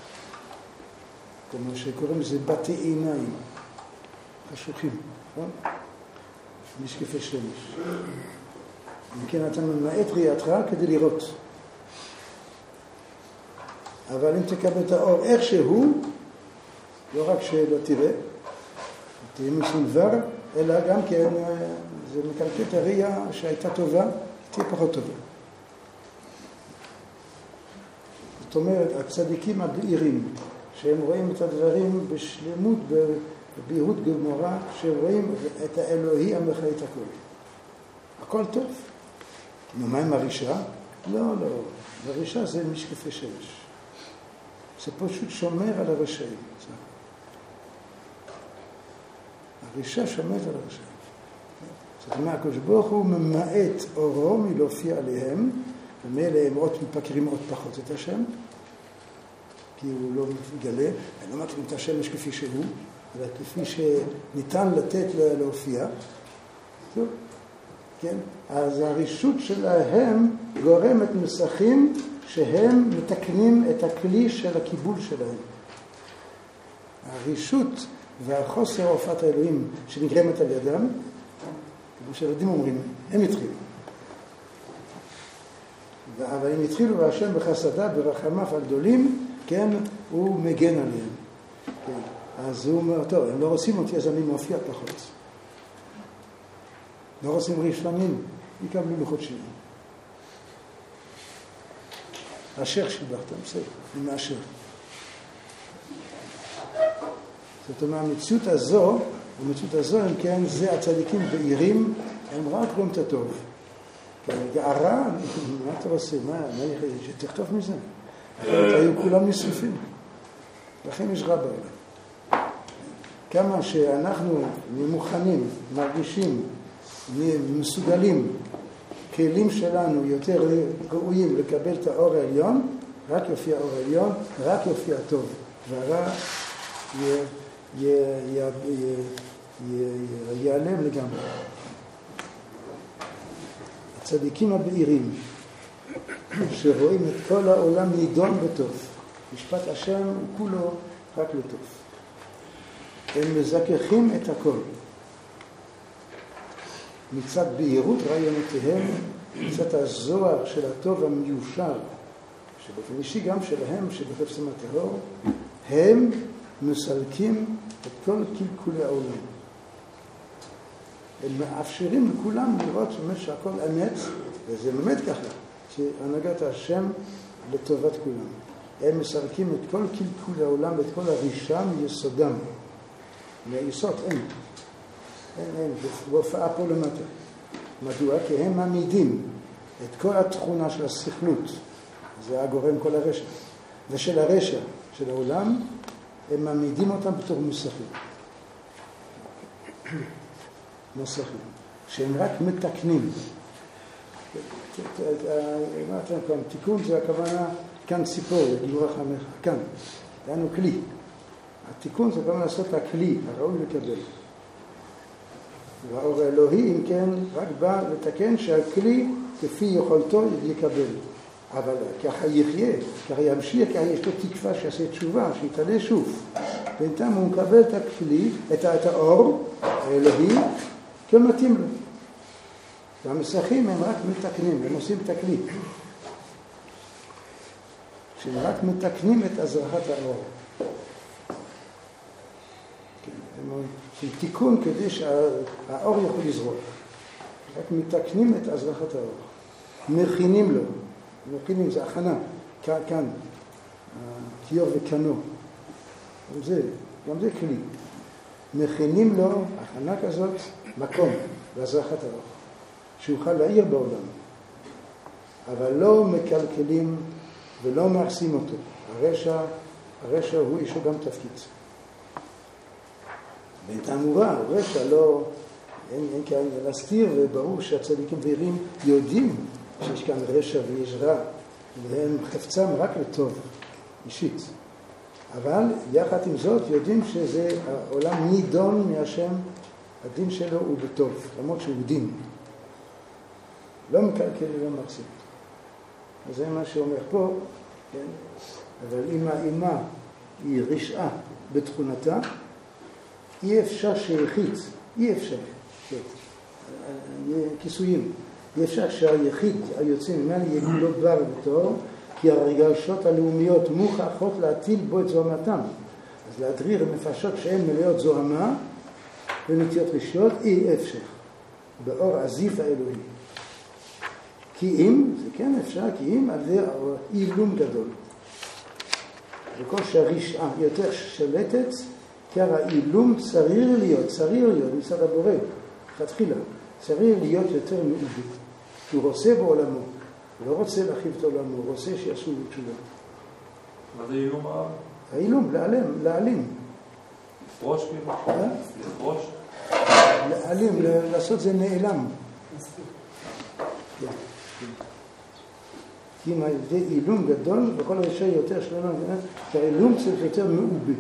כמו שקוראים לזה בתי עיניים, חשוכים, נכון? משקפי שמש. אם כן, אתה ממעט ראייתך כדי לראות. אבל אם תקבל את האור איכשהו, לא רק שלא תראה, תהיה מסונבר, אלא גם כן זה מקלקל את הראייה שהייתה טובה, תהיה פחות טובה. זאת אומרת, הצדיקים הבהירים, שהם רואים את הדברים בשלמות, בבהירות גמורה, שהם רואים את האלוהי המחיה את הכל. הכל טוב. מה עם הרישה? לא. הרישה זה משקפי שמש. זה פשוט שומר על הרשעים. הרישה שומרת על הרשעים. זאת אומרת, הקדוש ברוך הוא ממעט אורו מלהופיע עליהם, ומאלה הם מפקרים עוד פחות את השם, כי הוא לא מתגלה, הם לא מתאים את השמש כפי שהוא, אלא כפי שניתן לתת להופיע. טוב, כן? אז הרישות שלהם גורמת מסכים שהם מתקנים את הכלי של הקיבול שלהם. הרישות והחוסר הופעת האלוהים שנגרמת על ידם, כמו שילדים אומרים, הם התחילו. אבל הם התחילו והשם בחסדה, ברחמיו הגדולים, כן, הוא מגן עליהם. כן. אז הוא אומר, טוב, הם לא רוצים אותי, אז אני מופיע פחות. לא רוצים ראשונים, יקבלו לוחות שיניים. אשר שיבחת, בסדר, אני מאשר. זאת אומרת, המציאות הזו, אם כן, זה הצדיקים בהירים, הם רק רואים את הטוב. הרע, מה אתה עושה? מה שתכתוב מזה? היו כולם נשרפים. לכן יש רע בעולם. כמה שאנחנו מוכנים, מרגישים, מסוגלים, כלים שלנו יותר ראויים לקבל את האור העליון, רק יופיע האור העליון, רק יופיע הטוב. והרע ייעלם לגמרי. הצדיקים הבהירים שרואים את כל העולם נידון בטוב, משפט השם כולו רק לטוב. הם מזככים את הכל. מצד בהירות רעיונותיהם, מצד הזוהר של הטוב המיושר, שבאופן אישי גם שלהם, שבחפצם הטהור, הם מסלקים את כל קלקולי העולם. הם מאפשרים לכולם לראות שהכל אמת, וזה באמת ככה, שהנהגת השם לטובת כולם. הם מסלקים את כל קלקולי העולם ואת כל הרישה מיסודם. מהיסוד אין, בהופעה פה למטה. מדוע? כי הם מעמידים את כל התכונה של השכלות, זה הגורם כל הרשע, ושל הרשע, של העולם, הם מעמידים אותם בתור מוסכים, שהם רק מתקנים. אמרתם כאן, תיקון זה הכוונה, כאן ציפור, גיבור החמך, כאן, דהיינו כלי. התיקון זה גם לעשות הכלי, הראוי לקבל. והאור האלוהי, אם כן, רק בא לתקן שהכלי כפי יכולתו יקבל. אבל ככה יחיה, ככה ימשיך, ככה יש לו תקווה שיעשה תשובה, שיתעלה שוב. בינתיים הוא מקבל את הכלי, את האור האלוהי, כמתאים לו. והמסכים הם רק מתקנים, הם עושים את הכלי. שהם רק מתקנים את הזרחת האור. הם של תיקון כדי שהאור יכול לזרוק. רק מתקנים את הזרחת האור. מכינים לו. מכינים זה הכנה. כאן. כיור וכנו. גם זה כלי. מכינים לו הכנה כזאת מקום להזרחת האור. שיוכל להאיר בעולם. אבל לא מקלקלים ולא מעשים אותו. הרשע הוא יש לו גם תפקיד. בתעמורה, הרשע לא, אין כאן להסתיר, וברור שהצדיקים בהירים יודעים שיש כאן רשע ויש רע, והם חפצם רק לטוב, אישית. אבל יחד עם זאת יודעים שזה העולם נידון מהשם, הדין שלו הוא בטוב, למרות שהוא דין. לא מקלקל ולא מעשים. אז זה מה שאומר פה, כן? אבל אם האימה היא רשעה בתכונתה, אי אפשר שיחיד, אי אפשר, כיסויים, אי אפשר שהיחיד היוצא ממנו יגולו בר בתור, כי הרגשות הלאומיות מוכרחות להטיל בו את זוהמתם. אז להדריר נפשות שהן מלאות זוהמה ונטיות רשיות, אי אפשר, באור הזיף האלוהי. כי אם, זה כן אפשר, כי אם על זה אילום גדול. וכל שהרשעה יותר שלטת, כי האילום צריך להיות מצד הבורא, תתחילה, צריך להיות יותר מעובד. כי הוא רוצה בעולמו, הוא לא רוצה להרחיב את עולמו, הוא רוצה שיעשו לו תשובה. מה זה אילום הרב? האילום, להעלים. לפרוש כאילו? לפרוש? להעלים, לעשות זה נעלם. כי אם ההבדל אילום גדול, בכל רשע יותר שלנו, כי האילום צריך יותר מעובה.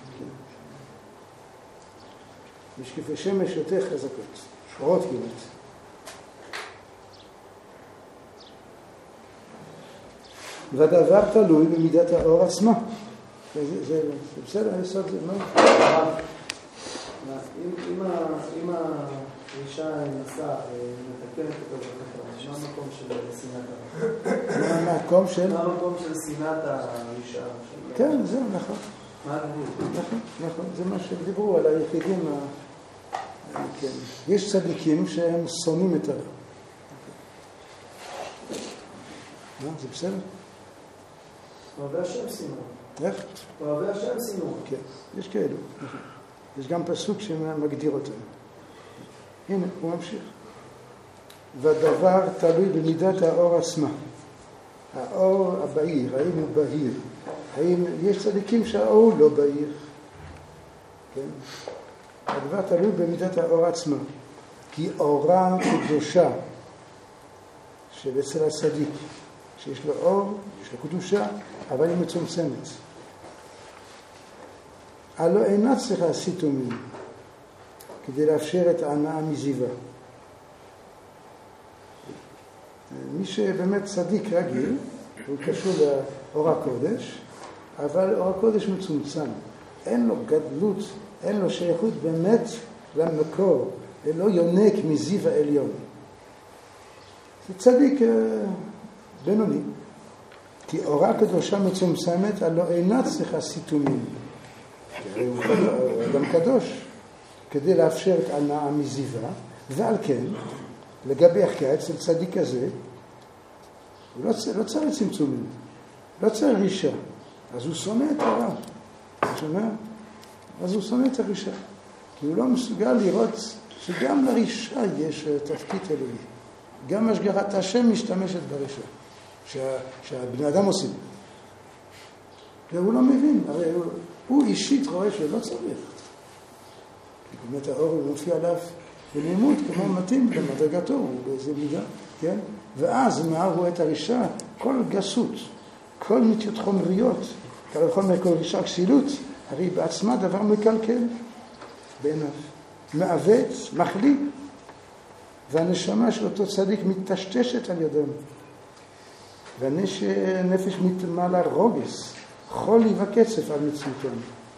משקפי שמש יותר חזקות, שחורות כמעט. והדבר תלוי במידת האור עצמה. זה בסדר, היסוד זה מה? אם האישה נסעה מתקנת את הזרחת, מה המקום של שנאת האישה? מה המקום של? מה המקום של שנאת האישה? כן, זהו, נכון. מה הגבול? נכון, זה מה שדיברו על היחידים. יש צדיקים שהם שונאים את הרע. זה בסדר? אוהבי השם שנאו. איך? אוהבי השם שנאו. כן, יש כאלו. יש גם פסוק שמגדיר אותם. הנה, הוא ממשיך. והדבר תלוי במידת האור עצמה. האור הבהיר, האם הוא בהיר? האם יש צדיקים שהאור לא בהיר? כן? הדבר תלוי במידת האור עצמה. כי אורה קדושה של אצל הצדיק, שיש לו אור, יש לו קדושה, אבל היא מצומצמת. הלא אינה צריכה סיתומים כדי לאפשר את ההנאה מזיווה. מי שבאמת צדיק רגיל, הוא קשור לאור הקודש, אבל אור הקודש מצומצם. אין לו גדלות, אין לו שייכות באמת למקור, ולא יונק מזיו העליון. זה צדיק בינוני. כי אורה קדושה מצומצמת, הלא אינה צריכה סיתומים. הוא אדם קדוש, כדי לאפשר את הנאה מזיווה, ועל כן, לגבי החקה אצל צדיק הזה, הוא לא צריך צמצומים, לא צריך רישה. אז הוא שונא את הרע. שומע? אז הוא שונא את הרישה. כי הוא לא מסוגל לראות שגם לרישה יש תפקיד אלוהי. גם השגחת השם משתמשת ברישה. שהבני אדם עושים. והוא לא מבין. הרי הוא אישית רואה שלא צריך. כי באמת האור מופיע עליו בנעימות, כמו מתאים במדרגתו, הוא באיזה מידה, כן? ואז מה רואה את הרישה? כל גסות, כל נטיות חומריות, כל רישה כסילות, הרי בעצמה דבר מקלקל בעיניו. מעוות, מחליק, והנשמה של אותו צדיק מתשתשת על ידם. והנפש מתמלא רוגס, חולי וקצף על מציאותם.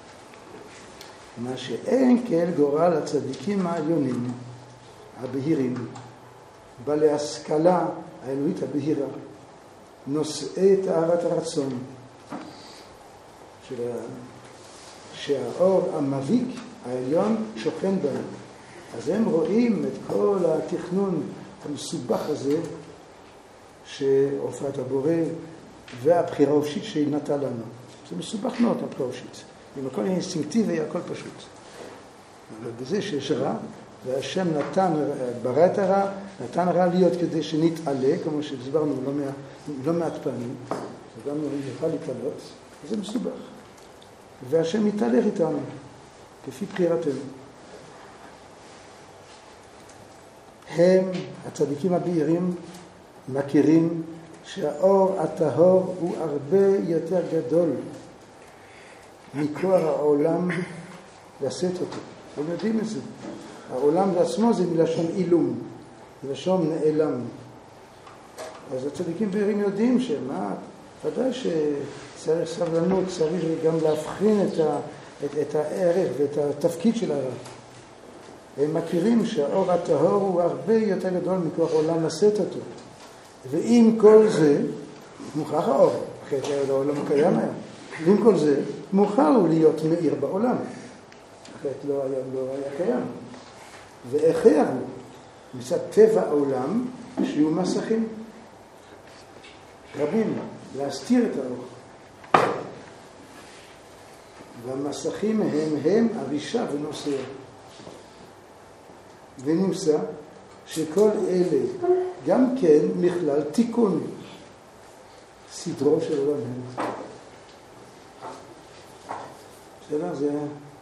מה שאין כאל גורל הצדיקים העליונים, הבהירים, בעלי השכלה האלוהית הבהירה, נושאי תאוות הרצון, שהאור המביק, העליון שוכן בהם. אז הם רואים את כל התכנון המסובך הזה שהופעת הבורא והבחירה האופשית שהיא נתן לנו. זה מסובך מאוד הבחירה האופשית. עם הכל אינסטינקטיבי, הכל פשוט. אבל בזה שיש רע, והשם ברא את הרע, נתן רע להיות כדי שנתעלה, כמו שהסברנו לא מעט פעמים, וגם נוכל להתעלות, זה מסובך. והשם מתהלך איתנו, כפי בחירתנו. הם, הצדיקים הבהירים, מכירים שהאור הטהור הוא הרבה יותר גדול מכוח העולם לשאת אותו. הם יודעים את זה. העולם לעצמו זה מלשון אילום, מלשון נעלם. אז הצדיקים בהירים יודעים שמה, ודאי שצריך סבלנות, צריך גם להבחין את הערך ואת התפקיד של הרע. הם מכירים שהאור הטהור הוא הרבה יותר גדול מכוח העולם לשאת אותו. ועם כל זה, מוכרח האור, אחרת העולם קיים היה. ועם כל זה, מוכר הוא להיות מאיר בעולם. אחרת לא היה קיים. והכרח הוא, מצד טבע העולם, שיהיו מסכים רבים, להסתיר את האור. והמסכים הם הרישה ונושא. ונמצא שכל אלה גם כן מכלל תיקון סדרו של עולם הם. שאלה זה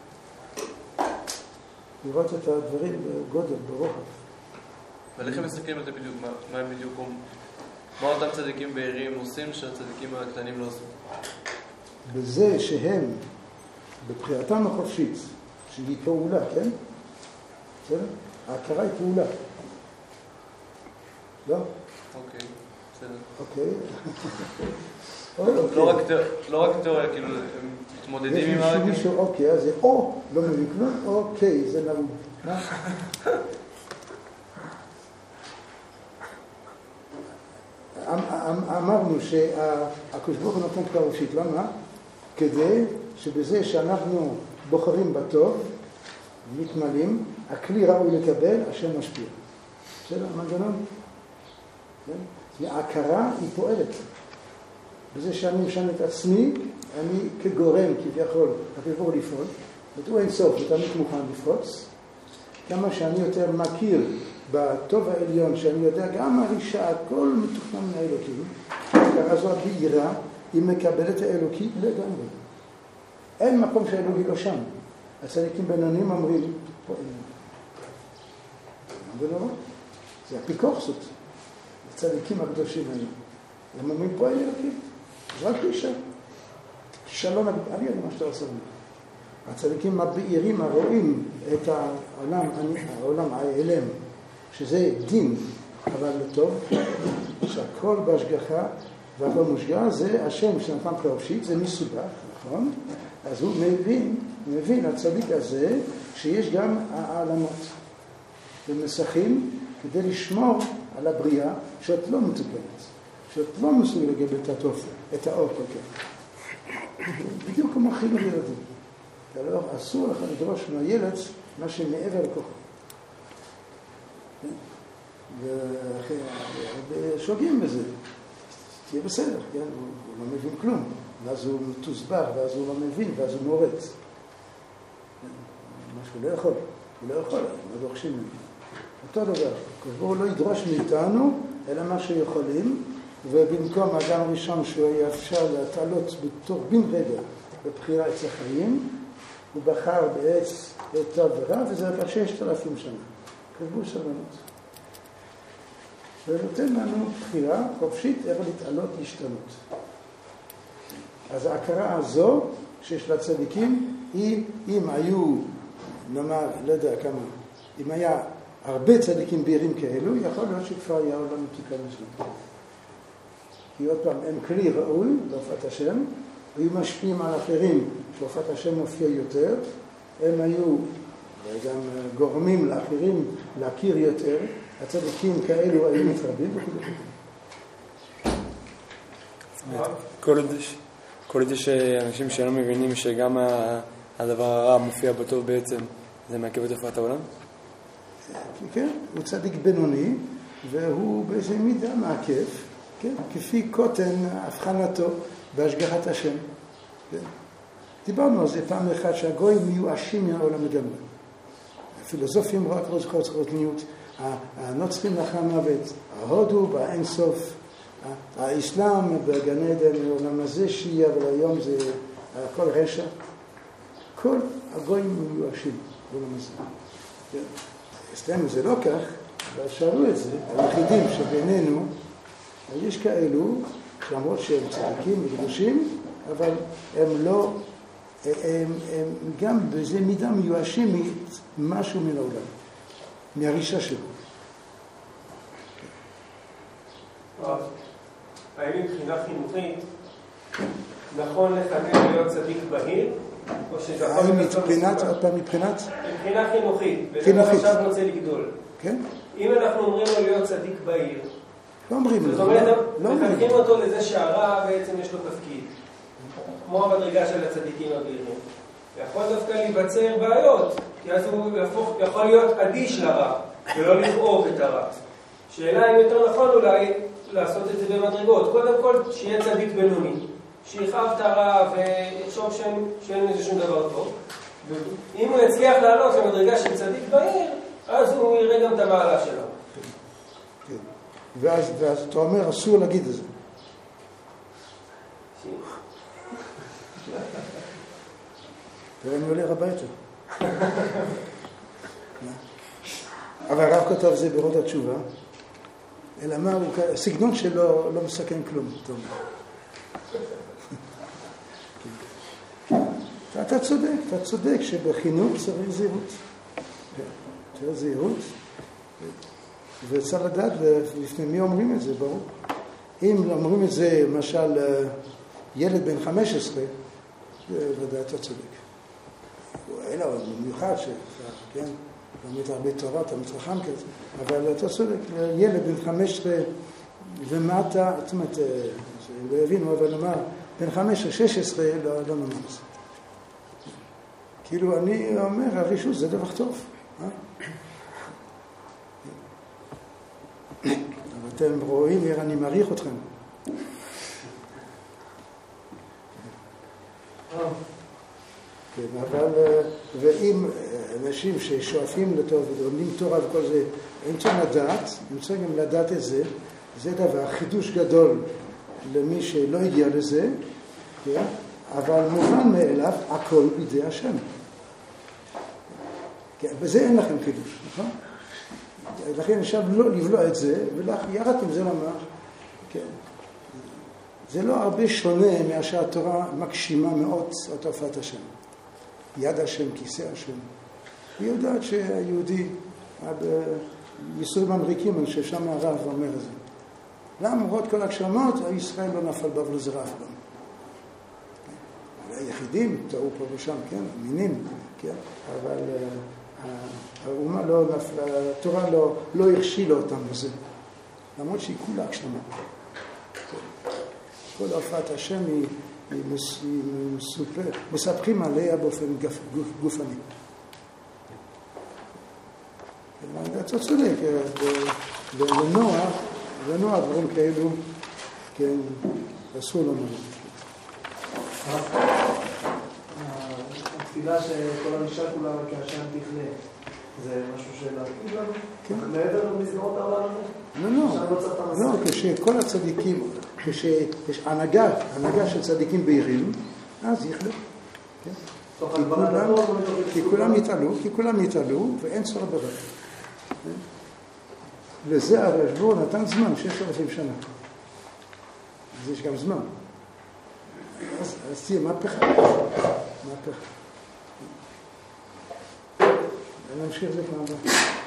לראות את הדברים בגודל, ברוחב. אבל איך הם מסתכלים על זה בדיוק? מה הם בדיוק מה אותם צדיקים בהירים עושים שהצדיקים הקטנים לא עושים? בזה שהם בבחירתם החופשית, שהיא פעולה, כן? בסדר? ההכרה היא פעולה. לא? אוקיי, בסדר. אוקיי. לא רק תיאוריה, כאילו הם מתמודדים עם יש מישהו אוקיי, אז זה או לא מבין כלום, אוקיי, זה נהוג. מה? אמרנו שהקדוש ברוך הוא נותן בחירה חופשית. למה? כדי שבזה שאנחנו בוחרים בטוב, מתמלאים, הכלי ראוי לקבל, השם משפיע. בסדר? המנגנון? ההכרה היא פועלת. בזה שאני משנה את עצמי, אני כגורם, כביכול, הכבור לפעול, הוא אין סוף, ותמיד מוכן לפרוץ. כמה שאני יותר מכיר בטוב העליון, שאני יודע גם הרישה, הכל מתוכנן מהאלוקים, ההכרה זו הבהירה, היא מקבלת האלוקי לגמרי. אין מקום שהאלוקי לא שם. הצדיקים בינוניים אומרים, פה אין. זה לא רע. זה אפיקורסות. הצדיקים הקדושים האלה. הם אומרים, פה אין אלוקים. זה רק אישה. שלום, אני יודע מה שאתה עושה. הצדיקים הבהירים הרואים את העולם האלם, שזה דין, אבל לטוב, שהכל בהשגחה והכל מושגע, זה השם שנתן חופשית, זה מסובך, נכון? אז הוא מבין הצדיק הזה שיש גם העלמות ומסכים כדי לשמור על הבריאה שאת לא מתוקנת, שאת לא מסוגל לגבל את האור כל כך. בדיוק כמו חינוך ילדים. אסור לך לדרוש מהילד מה שמעבר לכוחו. ושוגעים בזה. תהיה בסדר, כן? הוא לא מבין כלום. ואז הוא תוסבר, ואז הוא לא מבין, ואז הוא מורץ. מה שהוא לא יכול. הוא לא יכול, לא דורשים ממנו. אותו דבר. הוא לא ידרוש מאיתנו, אלא מה שיכולים, ובמקום האדם הראשון שהוא היה אפשר להתעלות בתור בן רגע בבחירה עץ החיים, הוא בחר בעץ טוב ורע, וזה עבר 6,000 שנה. כתבו סבלנות. ונותן לנו בחירה חופשית איך להתעלות להשתנות. אז ההכרה הזו שיש לצדיקים היא, אם היו, נאמר, לא יודע כמה, אם היה הרבה צדיקים בהירים כאלו, יכול להיות שכבר היה עולם מתוקן מזמן. כי עוד פעם, הם כלי ראוי להופעת השם, היו משפיעים על אחרים שהופעת השם מופיע יותר, הם היו גם גורמים לאחרים להכיר יותר, הצדיקים כאלו היו מתרבים וכו'. כל עוד יש אנשים שלא מבינים שגם הדבר הרע מופיע בטוב בעצם, זה מעכב את הופעת העולם? כן, הוא צדיק בינוני, והוא באיזה מידה מעכב, כן? כפי קוטן הבחנתו בהשגחת השם. כן? דיברנו על זה פעם אחת שהגויים מיואשים מהעולם לגמרי. הפילוסופים רק רוצניות, הנוצרים לאחר מוות, ההודו באין סוף, האסלאם בגן עדן, העולם הזה שיהיה, אבל היום זה הכל רשע. כל הגויים מיואשים בעולם הזה. כן? אצלנו זה לא כך, אבל שאלו את זה, היחידים שבינינו, יש כאלו, למרות שהם צדיקים וקדושים, אבל הם לא, הם גם בזה מידה מיואשים ממשהו מן העולם, מהרישה שלו. האם מבחינה חינוכית נכון לחנך להיות צדיק בהיר? מבחינה חינוכית, וזה עכשיו רוצה לגדול. כן? אם אנחנו אומרים לו להיות צדיק בהיר, לא אומרים לו. זאת אומרת, מחנכים אותו לזה שהרע בעצם יש לו תפקיד. כמו המדרגה של הצדיקים הבהירים. יכול דווקא להיווצר בעיות, כי אז הוא יכול להיות אדיש לרע, ולא לכאוב את הרע. שאלה אם יותר נכון אולי לעשות את זה במדרגות. קודם כל, שיהיה צדיק בינוני. שיכאב את הרע ויחשוב שאין איזה שום דבר טוב. אם הוא יצליח לעלות למדרגה של צדיק בהיר, אז הוא יראה גם את המעלה שלו. כן. ואז אתה אומר, אסור להגיד את זה. ואני הולך הביתה. אבל הרב כתב זה ברוד התשובה, אלא מה, הסגנון שלו לא מסכן כלום. אתה צודק שבחינוך צריך זהירות. צריך זהירות, וצריך לדעת לפני מי אומרים את זה, ברור. אם אומרים את זה, למשל, ילד בן 15, ודאי אתה צודק. אלא במיוחד כן, באמת הרבה תורה, אתה מתרחם כזה, אבל אתה צודק, ילד בן 15 ומטה, זאת אומרת, לא יבינו, אבל נאמר, בן 15-16 לא נאמר את זה. כאילו אני אומר, הרישות זה דבר טוב. אבל אתם רואים, אני מעריך אתכם. כן, אבל, ואם אנשים ששואפים לטוב ולומדים תורה וכל זה, הם צריכים לדעת, הם צריכים גם לדעת את זה, זה דבר, חידוש גדול למי שלא הגיע לזה, כן? אבל מובן מאליו, הכל בידי השם. כן, בזה אין לכם חידוש, נכון? לכן עכשיו לא לבלוע את זה, ויחד עם זה לומר, כן, זה לא הרבה שונה מאשר התורה מגשימה מאוד את הופעת השם. יד השם, כיסא השם. היא יודעת שהיהודי, ביסוד ממריקים, אני חושב שם הרב אומר את זה. למרות כל הגשמות, ישראל לא נפל בבל זרע אף פעם. היחידים טעו פה ושם, כן, מינים, כן, אבל האומה לא נפלה, התורה לא הרשילה אותם בזה. למרות שהיא כולה הגשמה. כל הופעת השם היא מספרים עליה באופן גופני. אתה צודק, לנוע דברים כאלו, כן, אסור לנו. התפילה שכל האישה כולה כאשר תכלה, זה משהו שלהתפיל לנו? כן. מעבר למסגרות העולם הזה? לא, כשכל הצדיקים, כשיש הנהגה של צדיקים בהירים, אז יחלה. כי כולם יתעלו, ואין צורך ברק. לזה הרשבור נתן זמן, 6,000 שנה. אז יש גם זמן. אז תהיה מהפכה. נמשיך זה כבר.